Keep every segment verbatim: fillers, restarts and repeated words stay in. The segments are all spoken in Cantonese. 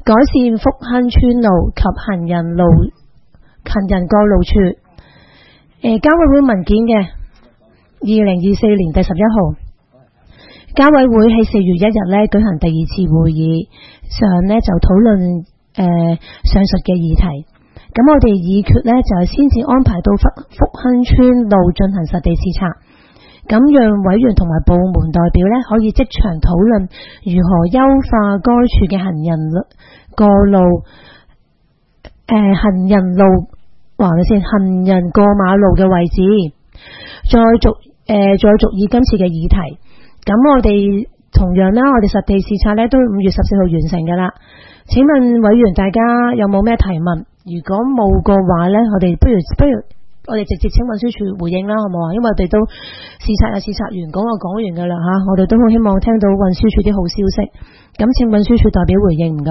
改善福亨村路及行人路行人過路處。誒、呃，交委會文件嘅二零二四年第十一號，交委會喺四月一日咧舉行第二次會議上咧就討論誒上述嘅議題。咁我哋議決咧就係先至安排到福福亨村路進行實地視察，咁讓委員同埋部門代表咧可以即場討論如何優化該處嘅行人過路誒、呃、行人路話你先行人過馬路嘅位置，再續誒、呃、再續以今次嘅議題。咁我哋同樣啦，我哋實地視察咧都五月十四號完成噶啦。請問委員大家有冇咩提問？如果冇嘅話咧，我哋不如不如我哋直接請運輸署回應啦，好唔好啊？因為我哋都視察啊視察完講就講完噶啦吓，我哋都好希望聽到運輸署啲好消息。咁請運輸署代表回應，唔該。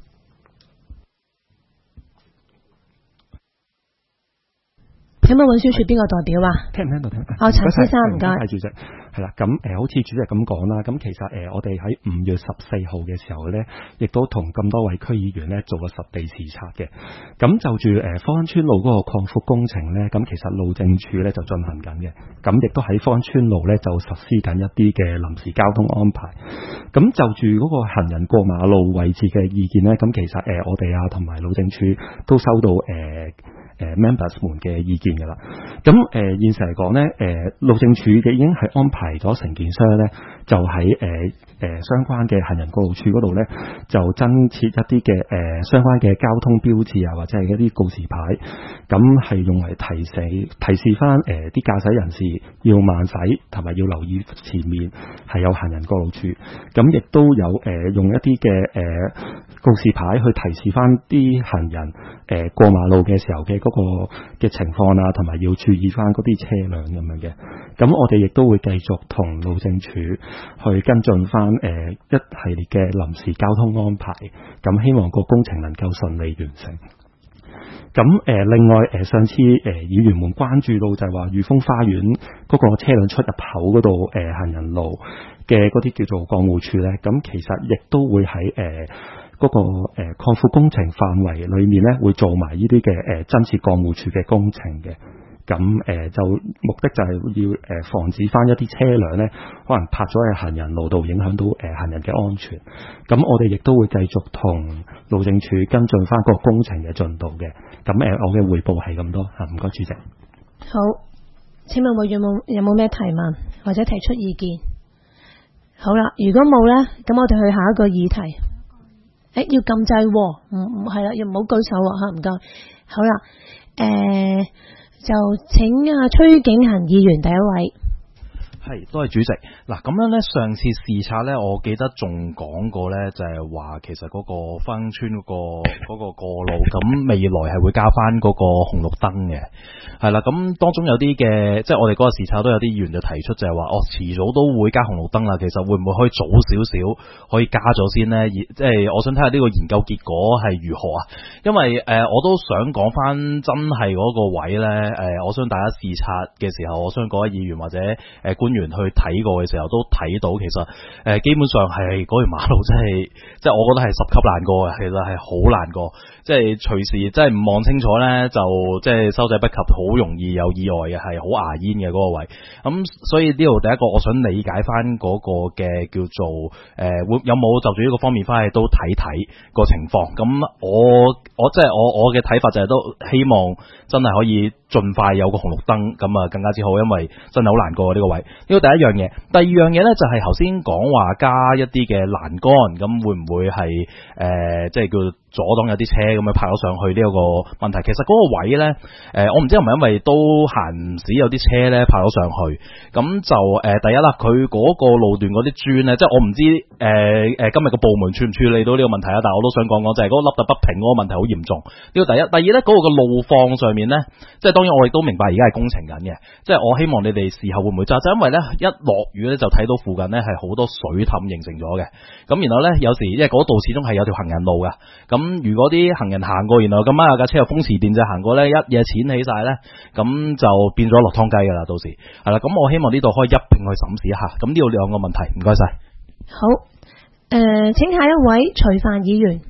請問運輸署邊個代表啊？ 聽唔聽到？聽唔聽？ 哦，陳先生，唔該。 係主席，係啦。咁誒，好似主席咁講啦。咁其實誒，我哋喺五月十四號嘅時候咧，亦都同咁多位區議員咧做過實地視察嘅。咁就住誒福亨村路嗰個擴闊工程咧，咁其實路政署咧就進行緊嘅。咁亦都喺福亨村路咧就實施緊一啲嘅臨時交通安排。咁就住嗰個行人過馬路位置嘅意見咧，咁其實誒我哋啊同埋路政署都收到誒。誒、呃、members 們嘅意見㗎啦，咁誒、呃、現時嚟講咧，誒、呃、路政署嘅已經係安排咗承建商咧，就喺誒誒相關嘅行人過路處嗰度咧，就增設一啲嘅誒相關嘅交通標誌啊，或者係一啲告示牌，咁係用嚟提醒提示翻誒啲駕駛人士要慢駛，同埋要留意前面係有行人過路處，咁亦都有誒、呃、用一啲嘅誒告示牌去提示翻啲行人誒、呃、過馬路嘅時候嘅嗰個嘅情況啊，同埋要注意翻嗰啲車輛咁樣嘅。咁我哋亦都會繼續同路政署去跟進翻誒一系列嘅臨時交通安排，咁希望個工程能夠順利完成。咁誒、呃、另外誒、呃、上次誒、呃、議員們關注到就係話裕豐花園嗰個車輛出入口嗰度誒行人路嘅嗰啲叫做降護處咧，咁其實亦都會喺誒嗰個誒擴闊工程範圍裏面咧，會做埋呢啲嘅誒增設降護處嘅工程嘅。咁誒、呃、就目的就係要誒、呃、防止翻一啲車輛咧，可能泊咗喺行人路度，影響到誒、呃、行人嘅安全。咁我哋亦都會繼續同路政署跟進翻個工程嘅進度嘅。咁誒、呃、我嘅匯報係咁多嚇，唔該主席。 好，請問委員有冇有冇咩提問或者提出意見？好啦，如果冇咧，咁我哋去下一個議題。誒，要撳掣，唔唔係啦，要唔好舉手吓，唔該。好啦，誒、呃，就請阿崔景恒議員第一位。 係，多謝主席。嗱，咁樣咧，上次視察咧，我記得仲講過咧，就係話其實嗰個福亨村嗰個嗰個過路，咁未來係會加翻嗰個紅綠燈嘅。係啦，咁當中有啲嘅，即係我哋嗰個視察都有啲議員就提出就係話，哦，遲早都會加紅綠燈啦。其實會唔會可以早少少可以加咗先呢？即係我想睇下呢個研究結果係如何啊？因為誒、呃，我都想講翻真係嗰個位咧，誒、呃，我想大家視察嘅時候，我想各位議員或者誒、呃、官員去睇過嘅時候都睇到，其實誒、呃、基本上係嗰條馬路真係，即係我覺得係十級難過嘅，其實係好難過，即係隨時即係唔望清楚咧，就即係收掣不及，好容易有意外嘅，係好牙煙嘅嗰個位。咁、嗯、所以呢度第一個，我想理解翻嗰個嘅叫做誒，會、呃、有冇就住呢個方面翻去都睇睇個情況。咁我我即係我我嘅睇法就係都希望真係可以盡快有個紅綠燈，咁啊更加之好，因為真係好難過呢個位。呢個第一樣嘢，第二樣嘢咧就係頭先講話加一啲嘅欄杆，咁會唔會係誒、呃、即係叫阻擋有啲車咁樣泊咗上去呢一個問題？其實嗰個位咧，誒、呃、我唔知係咪因為都閒唔時有啲車咧泊咗上去，咁就誒、呃、第一啦，佢嗰個路段嗰啲磚咧，即係我唔知誒誒、呃、今日個部門處唔處理到呢個問題啊，但係我都想講講就係嗰個凹凸不平嗰個問題好嚴重。呢個第一，第二咧嗰、嗰個嘅路況上面咧，即係當然我亦都明白而家係工程緊嘅，即係我希望你哋事後會唔會揸？就因為咧一落雨咧就睇到附近咧係好多水凼形成咗嘅，咁然後咧有時因為嗰度始終係有條行人路㗎，咁如果啲行人行過，然後咁啱有架車有風馳電掣行過咧，一嘢濺起晒咧，咁就變咗落湯雞㗎啦，到時係啦，咁我希望呢度可以一併去審視一下，咁呢度兩個問題，唔該晒。 好，誒、呃，請下一位徐帆議員。 誒，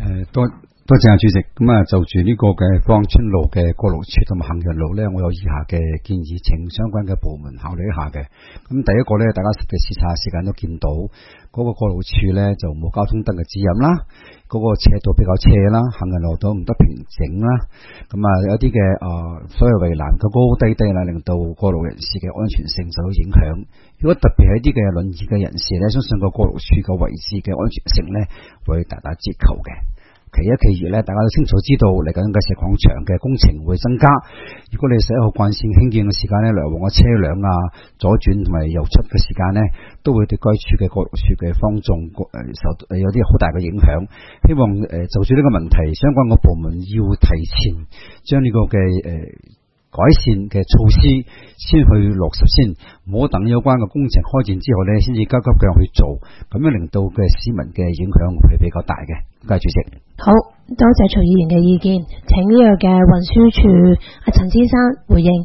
誒多多謝啊主席，咁啊就住呢個嘅芳村路嘅過路處同埋行人路咧，我有以下嘅建議，請相關嘅部門考慮一下嘅。咁第一個咧，大家實地視察時間都見到嗰個過路處咧就冇交通燈嘅指引啦，嗰個斜度比較斜啦，行人路都唔得平整啦，咁啊有啲嘅誒所謂圍欄嘅高高低低啦，令到過路人士嘅安全性受到影響。如果特別係一啲嘅輪椅嘅人士咧，相信個過路處嘅位置嘅安全性咧會大打折扣嘅。其一其二咧，大家都清楚知道嚟緊嘅石礦場嘅工程會增加。如果你十一號幹線興建嘅時間咧，來往嘅車輛啊、左轉同埋右出嘅時間咧，都會對該處嘅過路處嘅方眾誒受誒有啲好大嘅影響。希望誒、呃、就住呢個問題，相關嘅部門要提前將呢個嘅誒。呃改善嘅措施先去落實先，唔好等有關嘅工程開展之後呢，先至急急腳去做，咁樣令到嘅市民嘅影響係比較大嘅。多謝主席。 好多謝徐議員嘅意見，請呢個嘅運輸署阿陳先生回應。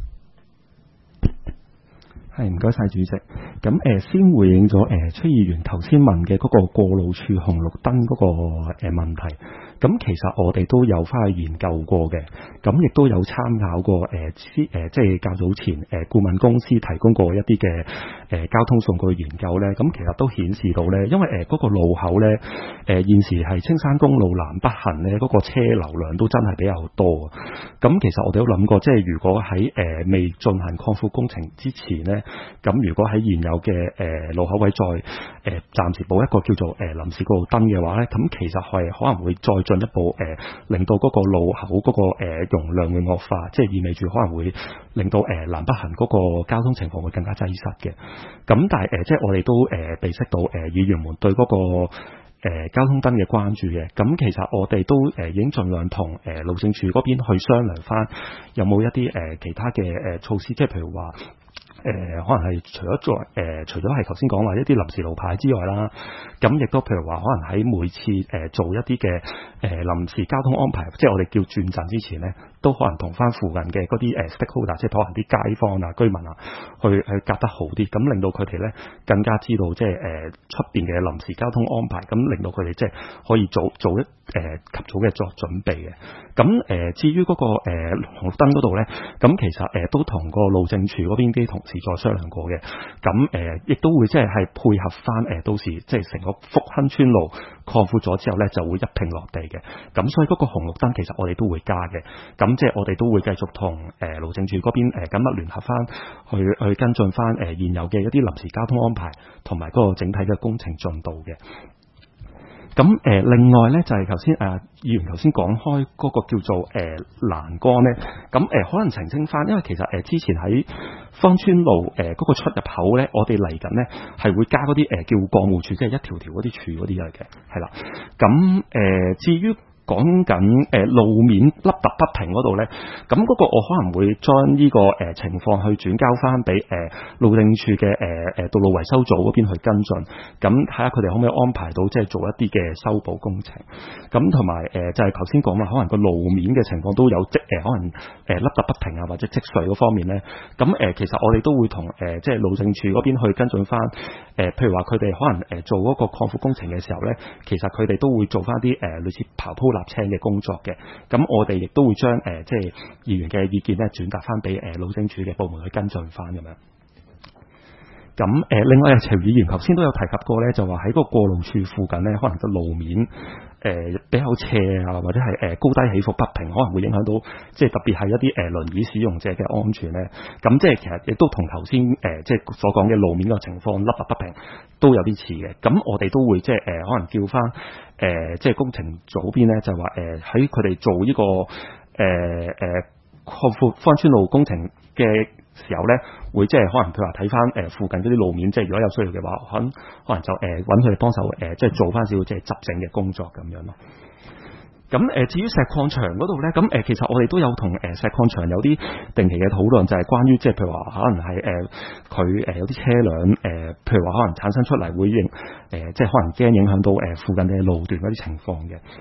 係唔該晒主席，咁誒、呃、先回應咗誒崔議員頭先問嘅嗰個過路處紅綠燈嗰個誒問題。咁其實我哋都有翻去研究過嘅，咁亦都有參考過誒誒、呃、即係較早前誒、呃、顧問公司提供過一啲嘅誒交通數據研究咧，咁其實都顯示到咧，因為誒嗰、呃那個路口咧誒、呃、現時係青山公路南北行咧嗰、那個車流量都真係比較多。咁其實我哋都諗過，即係如果喺誒、呃、未進行擴闊工程之前咧，咁如果喺現有嘅誒、呃、路口位再誒、呃、暫時補一個叫做誒、呃、臨時過路燈嘅話咧，咁其實係可能會再進一步誒、呃，令到嗰個路口嗰、那個誒、呃、容量會惡化，即係意味住可能會令到誒、呃、南北行嗰個交通情況會更加擠塞嘅。咁但係誒、呃，即係我哋都誒備識到誒、呃、議員們對嗰、那個誒、呃、交通燈嘅關注嘅。咁其實我哋都誒、呃、已經盡量同誒、呃、路政署嗰邊去商量翻，有冇一啲誒、呃、其他嘅誒、呃、措施，即係譬如話。誒、呃、可能係除咗做誒，除咗係頭先講話一啲臨時路牌之外啦，咁亦都譬如話可能喺每次誒、呃、做一啲嘅誒臨時交通安排，即係我哋叫轉站之前咧，都可能同翻附近嘅嗰啲誒 stakeholder，即係可能啲街坊啊、居民啊，去去夾得好啲，咁令到佢哋咧更加知道即係誒出邊嘅臨時交通安排，咁令到佢哋即係可以做做一誒、呃、及早嘅作準備嘅。咁誒、呃、至於嗰、那個誒、呃、紅綠燈嗰度咧，咁其實誒、呃、都同個路政署嗰邊啲同事再商量過嘅，咁誒亦都會即係係配合翻誒、呃、到時即係成個福亨村路擴闊咗之後咧，就會一併落地嘅。咁所以嗰個紅綠燈其實我哋都會加嘅。咁即係我哋都會繼續同誒路政署嗰邊誒緊密聯合翻，去去跟進翻誒、呃、現有嘅一啲臨時交通安排同埋嗰個整體嘅工程進度嘅。咁誒、呃，另外咧就係頭先誒議員頭先講開嗰個叫做誒、呃、欄杆咧，咁誒、呃、可能澄清翻，因為其實誒、呃、之前喺芳村路誒嗰、呃那個出入口咧，我哋嚟緊咧係會加嗰啲誒叫鋼護柱，即係一條條嗰啲柱嗰啲嚟嘅，係啦。咁誒、呃、至於講緊誒路面凹凸不平嗰度咧，咁嗰個我可能會將呢個誒情況去轉交翻俾誒路政署嘅誒誒道路維修組嗰邊去跟進，咁睇下佢哋可唔可以安排到即係做一啲嘅修補工程。咁同埋誒就係頭先講啦，可能個路面嘅情況都有積誒可能誒凹凸不平啊，或者積水嗰方面咧，咁誒其實我哋都會同誒即係路政署嗰邊去跟進翻誒，譬如話佢哋可能誒做嗰個擴闊工程嘅時候咧，其實佢哋都會做翻啲誒類似刨鋪立青嘅工作嘅，咁我哋亦都會將誒、呃、即係議員嘅意見咧轉達翻俾誒路政署嘅部門去跟進翻咁樣。咁誒、呃，另外啊，徐議員頭先都有提及過咧，就話喺個過路處附近咧，可能個路面誒、呃、比較斜啊，或者係誒、呃、高低起伏不平，可能會影響到即係特別係一啲誒輪椅使用者嘅安全咧。咁即係其實亦都同頭先誒即係所講嘅路面嘅情況凹凸不平都有啲似嘅。咁我哋都會即係誒、呃、可能叫翻誒、呃、即係工程組邊咧，就話誒喺佢哋做呢、這個誒誒擴闊芳村路工程嘅時候咧，會即係可能佢話睇翻誒附近嗰啲路面，即係如果有需要嘅話，可能可能就誒揾佢哋幫手誒，即係做翻少少即係執整嘅工作咁樣咯。咁誒、呃、至於石礦場嗰度咧，咁誒、呃、其實我哋都有同誒、呃、石礦場有啲定期嘅討論，就係、是、關於即係譬如話可能係誒佢誒有啲車輛誒、呃，譬如話可能產生出嚟會影誒，即係可能驚影響到誒、呃、附近嘅路段嗰啲情況嘅。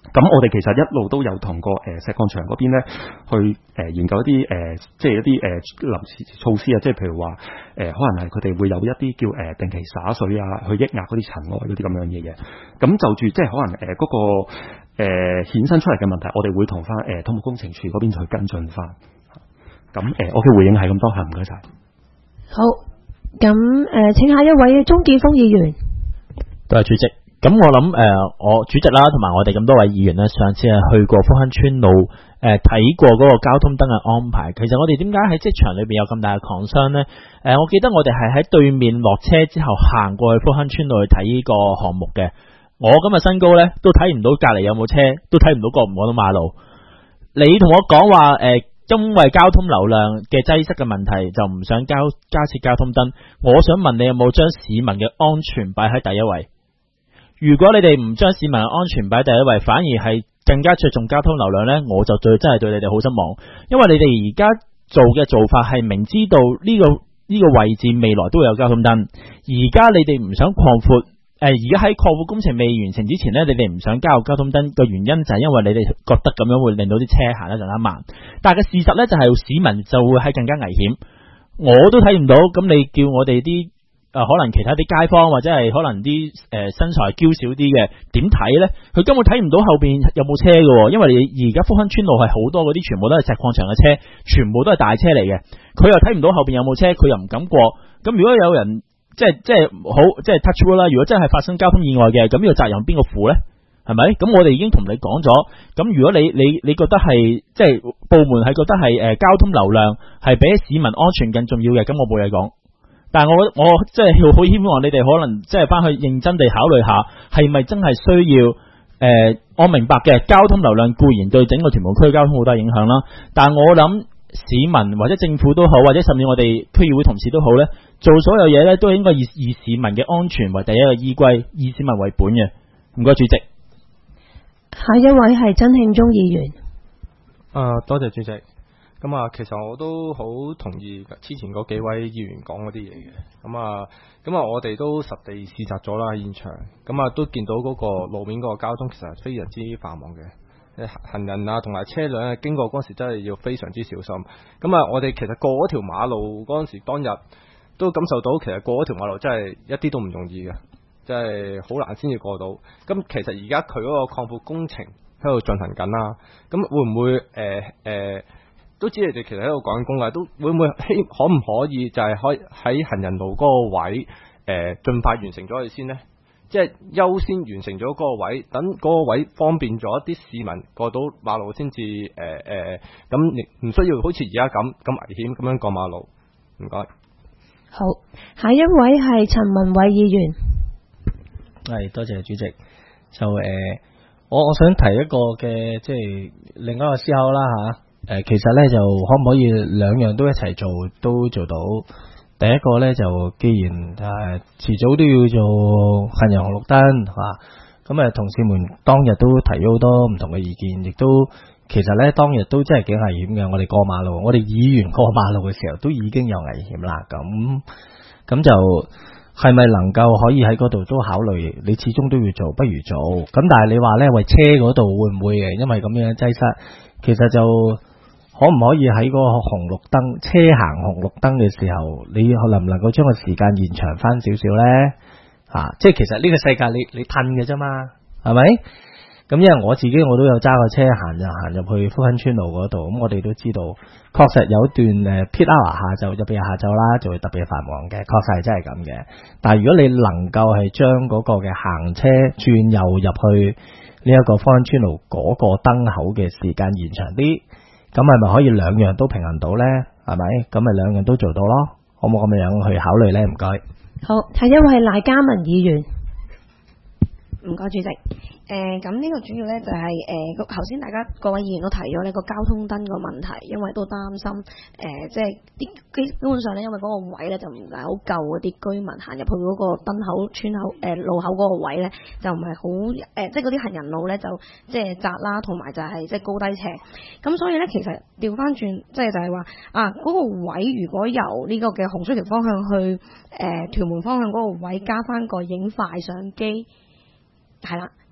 咁我哋其實一路都有同個誒石礦場嗰邊咧去誒研究一啲誒、呃、即係一啲誒、呃、臨時措施啊，即係譬如話誒、呃、可能係佢哋會有一啲叫誒、呃、定期灑水啊，去抑壓嗰啲塵埃嗰啲咁樣嘢嘅。咁就住即係可能誒嗰、呃那個誒、呃、衍生出嚟嘅問題，我哋會同翻誒土木工程處嗰邊去跟進翻。咁誒、呃、我嘅回應係咁多下，唔該晒。 好，咁誒、呃、請下一位鍾建峰議員。 多謝主席。咁我諗誒、呃，我主席啦，同埋我哋咁多位議員咧，上次係去過福亨村路誒睇、呃、過嗰個交通燈嘅安排。其實我哋點解喺職場裏邊有咁大嘅 concern 咧？誒、呃，我記得我哋係喺對面落車之後行過去福亨村路去睇呢個項目嘅。我今日身高咧都睇唔到隔籬有冇車，都睇唔到過唔過到馬路。你同我講話誒，因為交通流量嘅擠塞嘅問題，就唔想交加設交通燈。我想問你有冇將市民嘅安全擺喺第一位？如果你哋唔將市民嘅安全擺第一位，反而係更加着重交通流量呢，我就最真係對你哋好失望。因為你哋而家做嘅做法係明知道呢個呢個位置未來都會有交通燈，而家你哋唔想擴闊，誒而家喺擴闊工程未完成之前呢，你哋唔想加入交通燈嘅原因就係因為你哋覺得咁樣會令到啲車行得更加慢。但係個事實呢，就係市民就會係更加危險。我都睇唔到，咁你叫我哋啲誒、呃，可能其他啲街坊或者係可能啲誒、呃、身材嬌小啲嘅，點睇呢？佢根本睇唔到後邊有冇車嘅，因為你而家福亨村路係好多嗰啲全部都係石礦場嘅車，全部都係大車嚟嘅。佢又睇唔到後邊有冇車，佢又唔敢過。咁如果有人即係即係好即係 touch wood 啦，如果真係發生交通意外嘅，咁呢個責任邊個負呢？係咪？咁我哋已經同你講咗。咁如果你你你覺得係即係部門係覺得係誒、呃、交通流量係比市民安全更重要嘅，咁我冇嘢講。但係我我即係好希望你哋可能即係翻去認真地考慮下，係咪真係需要誒、呃？我明白嘅，交通流量固然對整個屯門區交通好大影響啦。但係我諗市民或者政府都好，或者甚至我哋區議會同事都好咧，做所有嘢咧都應該以以市民嘅安全為第一個依歸，以市民為本嘅。唔該，主席。 下一位係曾慶忠議員。 啊，多謝主席。咁啊，其實我都好同意之前嗰幾位議員講嗰啲嘢嘅。咁啊，咁啊，我哋都實地視察咗啦現場。咁啊，都見到嗰個路面嗰個交通其實係非常之繁忙嘅。行人啊，同埋車輛啊，經過嗰時真係要非常之小心。咁啊，我哋其實過嗰條馬路嗰陣時，當日都感受到其實過嗰條馬路真係一啲都唔容易嘅，真係好難先至過到。咁其實而家佢嗰個擴闊工程喺度進行緊啦。咁會唔會誒誒？呃呃都知你哋其實喺度講緊工啊，都會唔會希可唔可以就係可以喺行人路嗰個位誒盡快完成咗佢先呢？即係優先完成咗嗰個位，等嗰個位方便咗啲市民過到馬路先至誒誒，咁亦唔需要好似而家咁咁危險咁樣過馬路。唔該。 好，下一位係陳文偉議員。 係，多謝主席。就誒、呃，我我想提一個嘅即係另一個思考啦吓。誒、呃，其實咧就可唔可以兩樣都一齊做，都做到？第一個咧就既然誒遲、呃、早都要做行人紅綠燈，係嘛？咁啊，同事們當日都提咗好多唔同嘅意見，亦都其實咧當日都真係幾危險嘅。我哋過馬路，我哋議員過馬路嘅時候都已經有危險啦。咁咁就係咪能夠可以喺嗰度都考慮？你始終都要做，不如做。咁但係你話咧，為車嗰度會唔會嘅？因為咁樣擠塞，其實就可唔可以喺嗰個紅綠燈車行紅綠燈嘅時候，你能唔能夠將個時間延長翻少少呢？啊，即係其實呢個世界你你褪嘅啫嘛，係咪？咁因為我自己我都有揸過車行就行入去福亨村路嗰度，咁我哋都知道，確實有段誒 peak hour 下晝，特別係下晝啦，就會特別繁忙嘅，確實係真係咁嘅。但係如果你能夠係將嗰個嘅行車轉右入去呢一個福亨村路嗰個燈口嘅時間延長啲，咁係咪可以兩樣都平衡到呢？係咪？咁咪兩樣都做到咯？可唔可以咁樣去考慮呢？唔該。 好，下一位係賴嘉文議員。 唔該，主席。誒咁呢個主要呢就係誒頭先大家各位議員都提咗呢個交通燈個問題，因為都擔心誒、呃、即係啲基本上呢，因為嗰個位呢就唔係好夠嗰啲居民行入去嗰個燈口村口誒、呃、路口嗰個位呢，就唔係好誒，即係嗰啲行人路呢，就即係窄啦，同埋就係即係高低斜。咁所以呢，其實調翻轉即係就係話啊嗰、嗰個位如果由呢個嘅洪水橋方向去誒、呃、屯門方向嗰個位加翻個影快相機。係啦，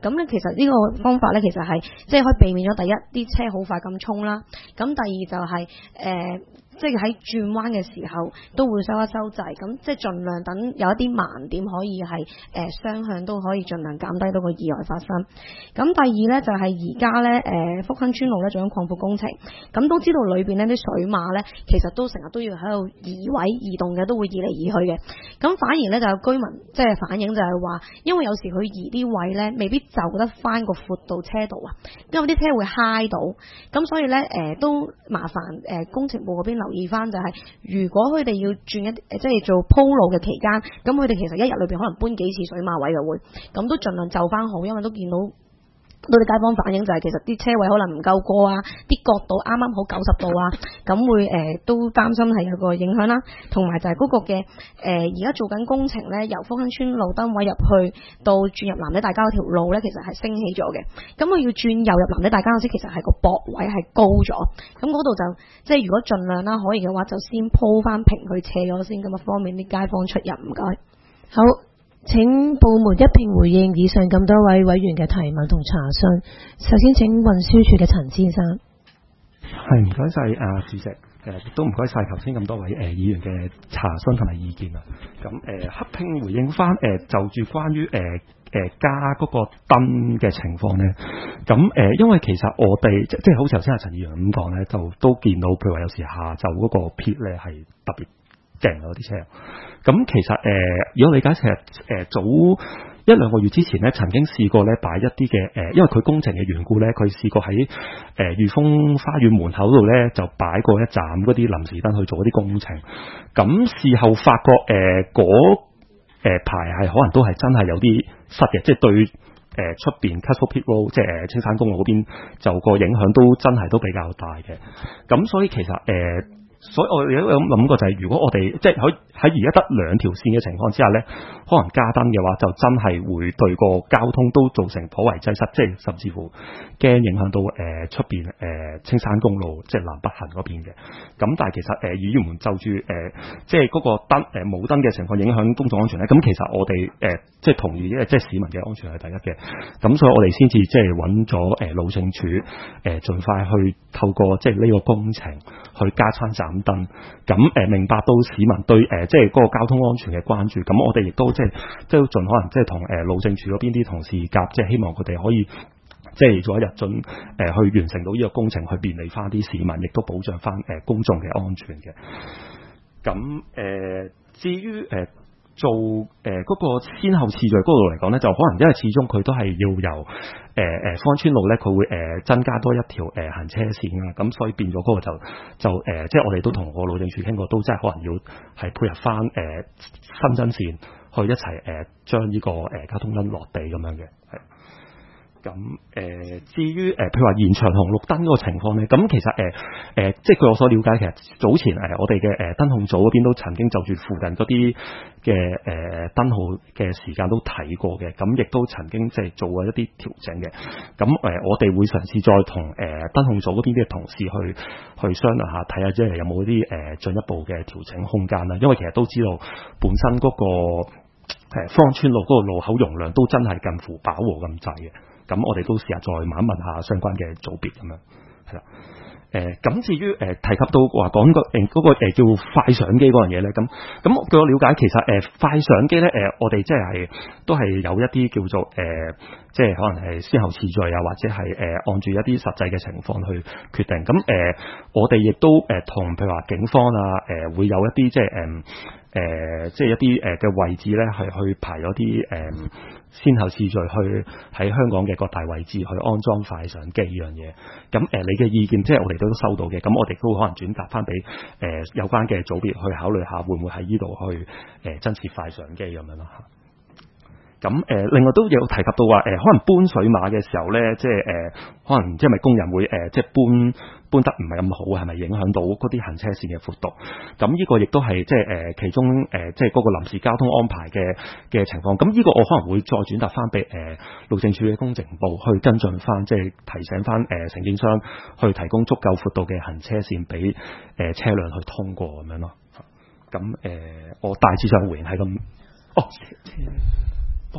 咁咧其實呢個方法咧其實係即係可以避免咗第一啲車好快咁衝啦，咁第二就係、是、誒。呃即係喺轉彎嘅時候都會收一收掣，咁即係盡量等有一啲盲點可以係誒、呃、雙向都可以盡量減低到個意外發生。咁第二呢，就係而家呢，誒福亨村路呢做緊擴闊工程，咁都知道裏邊呢啲水馬呢，其實都成日都要喺度移位移動嘅，都會移嚟移去嘅。咁反而呢，就有居民即係反映就係話，因為有時佢移啲位呢，未必就得翻個闊度車道啊，因為啲車會揩到，咁所以呢，誒、呃、都麻煩誒、呃、工程部嗰邊留意翻，就係如果佢哋要轉一即係做鋪路嘅期間，咁佢哋其實一日裏邊可能搬幾次水馬位嘅會，咁都盡量就翻好，因為都見到到啲街坊反映就係其實啲車位可能唔夠過啊，啲角度啱啱好九十度啊，咁會誒、呃、都擔心係有個影響啦。同埋就係嗰個嘅誒而家做緊工程咧，由福亨村路燈位入去到轉入藍地大街嗰條路咧，其實係升起咗嘅。咁佢要轉右入藍地大街嗰時，其實係個駁位係高咗，咁嗰度就即係如果盡量啦可以嘅話，就先鋪翻平去斜咗先，咁啊方便啲街坊出入。唔該。 好。請部門一併回應以上咁多位委員嘅提問同查詢。首先請運輸署嘅陳先生。 係，唔該晒啊主席，誒都唔該晒頭先咁多位誒議員嘅查詢同埋意見啊。咁誒合併回應翻誒就住關於誒誒加嗰個燈嘅情況咧。咁誒因為其實我哋即即係好似頭先阿陳議員咁講咧，就都見到譬如話有時下晝嗰個 peak 咧係特別勁嗰啲車。咁其實誒、呃，如果理解其實誒、呃、早一兩個月之前咧，曾經試過咧擺一啲嘅誒，因為佢工程嘅緣故咧，佢試過喺誒裕豐花園門口度咧就擺過一盞嗰啲臨時燈去做一啲工程。咁事後發覺誒嗰誒排係可能都係真係有啲塞嘅，即係對誒出邊 Castle Pit Road 即係誒青山公路嗰邊就個影響都真係都比較大嘅。咁所以其實誒。呃所以我哋都有諗過就係，如果我哋即係喺喺而家得兩條線嘅情況之下咧，可能加燈嘅話，就真係會對個交通都造成頗為擠塞，即係甚至乎驚影響到誒出邊誒青山公路即係南北行嗰邊嘅。咁但係其實誒議員們就住誒、呃、即係嗰個燈誒冇燈嘅情況影響公眾安全咧，咁其實我哋誒、呃、即係同意，因為即係市民嘅安全係第一嘅。咁所以我哋先至即係揾咗誒路政署誒，盡、呃、快去透過即係呢個工程去加餐站燈，咁誒、呃、明白到市民對誒、呃、即係嗰個交通安全嘅關注，咁我哋亦都即係即係盡可能即係同誒路政署嗰邊啲同事夾，即係希望佢哋可以即係早一日進誒、呃、去完成到呢個工程，去便利翻啲市民，亦都保障翻誒、呃、公眾嘅安全嘅。咁誒、呃、至於誒。呃做誒嗰、呃那個先後次序嗰度嚟講咧，就可能因為始終佢都係要由誒誒福亨村路咧，佢會誒、呃、增加多一條誒、呃、行車線啊，咁所以變咗嗰個就就誒、呃，即係我哋都同個路政署傾過，都真係可能要係配合翻誒、呃、新增線去一齊誒將呢個誒、呃、交通燈落地咁樣嘅，係。咁誒、呃，至於誒、呃，譬如話延長紅綠燈嗰個情況咧，咁其實誒誒、呃，即係據我所了解，其實早前誒、呃、我哋嘅誒燈控組嗰邊都曾經就住附近嗰啲嘅誒燈號嘅時間都睇過嘅，咁亦都曾經即係做過一啲調整嘅。咁誒、呃，我哋會嘗試再同誒燈控組嗰邊嘅同事去去商量下，睇下即係有冇啲誒進一步嘅調整空間啦。因為其實都知道本身嗰、那個誒福亨村路嗰個路口容量都真係近乎飽和咁滯嘅。咁我哋都試下再問一問下相關嘅組別咁樣，係啦。誒咁、呃、至於誒、呃、提及到話講個誒嗰個誒叫快相機嗰樣嘢咧，咁咁據我了解，其實誒、呃、快相機咧誒、呃、我哋即係都係有一啲叫做誒、呃、即係可能係先後次序啊，或者係誒、呃、按住一啲實際嘅情況去決定。咁誒、呃、我哋亦都誒同、呃、譬如話警方啊誒、呃、會有一啲即係誒。呃誒、呃，即係一啲誒嘅位置咧，係去排咗啲誒先後次序，去喺香港嘅各大位置去安裝快相機呢樣嘢。咁誒、呃，你嘅意見即係我哋都收到嘅，咁我哋都可能轉達翻俾誒有關嘅組別去考慮下，會唔會喺呢度去誒、呃、增設快相機咁樣咯嚇。咁誒、呃，另外都有提及到話誒、呃，可能搬水馬嘅時候咧，即係誒、呃，可能因為工人會誒、呃，即係搬搬得唔係咁好，係咪影響到嗰啲行車線嘅闊度？咁呢個亦都係即係誒、呃，其中誒、呃，即係嗰個臨時交通安排嘅嘅情況。咁呢個我可能會再轉達翻俾誒路政署嘅工程部去跟進翻，即係提醒翻誒承建商去提供足夠闊度嘅行車線俾誒、呃、車輛去通過咁樣咯。咁誒、呃，我大致上回應係咁。哦。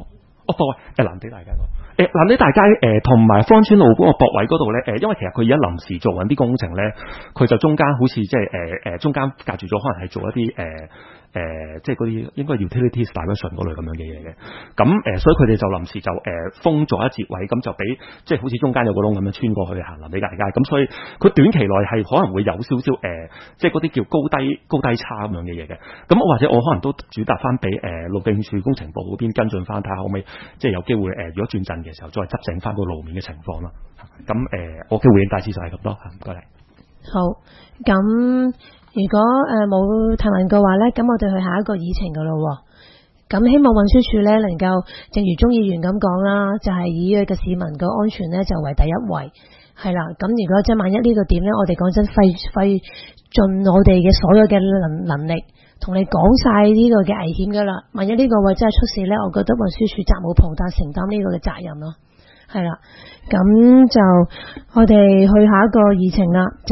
哦，博位誒藍地大街嗰誒藍地大街誒同埋芳村路嗰個博位嗰度咧誒，因為其實佢而家臨時做緊啲工程咧，佢就中間好似即係誒誒中間隔住咗，可能係做一啲誒。呃誒、呃，即係嗰啲應該 utilities diversion 嗰類咁樣嘅嘢嘅，咁誒、呃，所以佢哋就臨時就誒、呃、封咗一節位，咁就俾即係好似中間有個窿咁樣穿過去行臨地大街，咁所以佢短期內係可能會有少少誒、呃，即係嗰啲叫高低高低差咁樣嘅嘢嘅，咁或者我可能都轉達翻俾誒路政署工程部嗰邊跟進翻，睇下可唔可以即係有機會誒、呃，如果轉陣嘅時候再執整翻個路面嘅情況啦。咁誒、呃，我嘅回應大致就係咁多，唔該你。 好，咁。如果誒冇提問嘅話咧，咁我哋去下一個議程噶咯。咁希望運輸署咧能夠，正如鍾議員咁講啦，就係、是、以嘅市民嘅安全咧就為第一位，係啦。咁如果即係萬一呢個點咧，我哋講真費費盡我哋嘅所有嘅能能力，同你講晒呢個嘅危險噶啦。萬一呢個位真係出事咧，我覺得運輸署責無旁貸承擔呢個嘅責任咯。係啦，咁就我哋去下一個議程啦。